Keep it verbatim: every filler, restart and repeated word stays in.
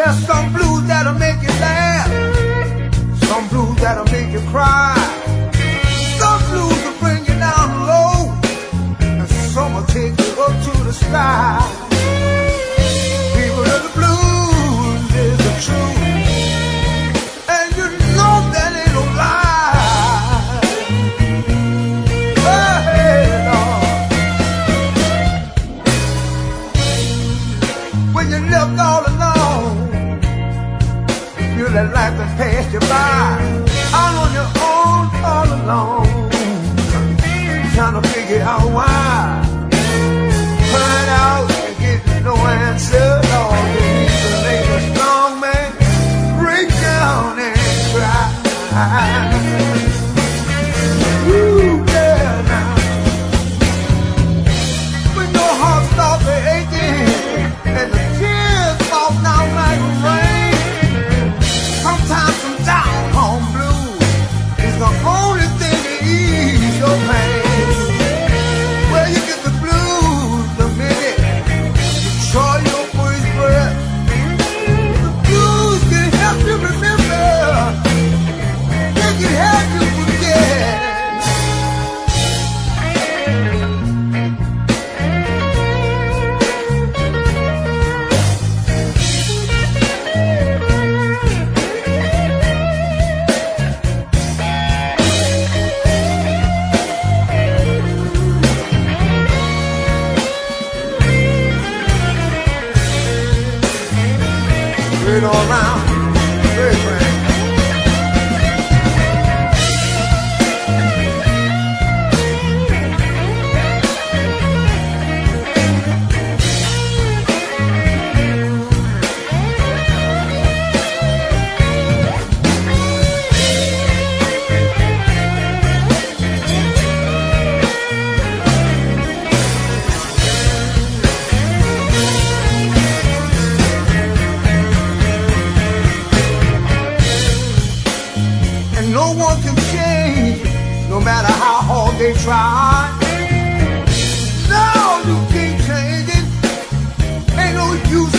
There's some blues that'll make you laugh, some blues that'll make you cry, some blues will bring you down low, and some will take you up to the sky. People of the blues is the truth, and you know that ain't no lie. Hey, Lord. When you're left all alone, you let life and pass you by, out on your own, all alone, trying to figure out why, crying out and getting no answer. All you need to make a strong man break down and cry. Ooh, yeah, now. When your heart starts aching and the tears fall down like rain, sometimes some down home blues is the only thing to ease your pain. Well, you get the blues the minute you try your first breath. The blues can help you remember, they can help you forget. Straight all around, very friend. No one can change, no matter how hard they try. No, you can't change it. Ain't no use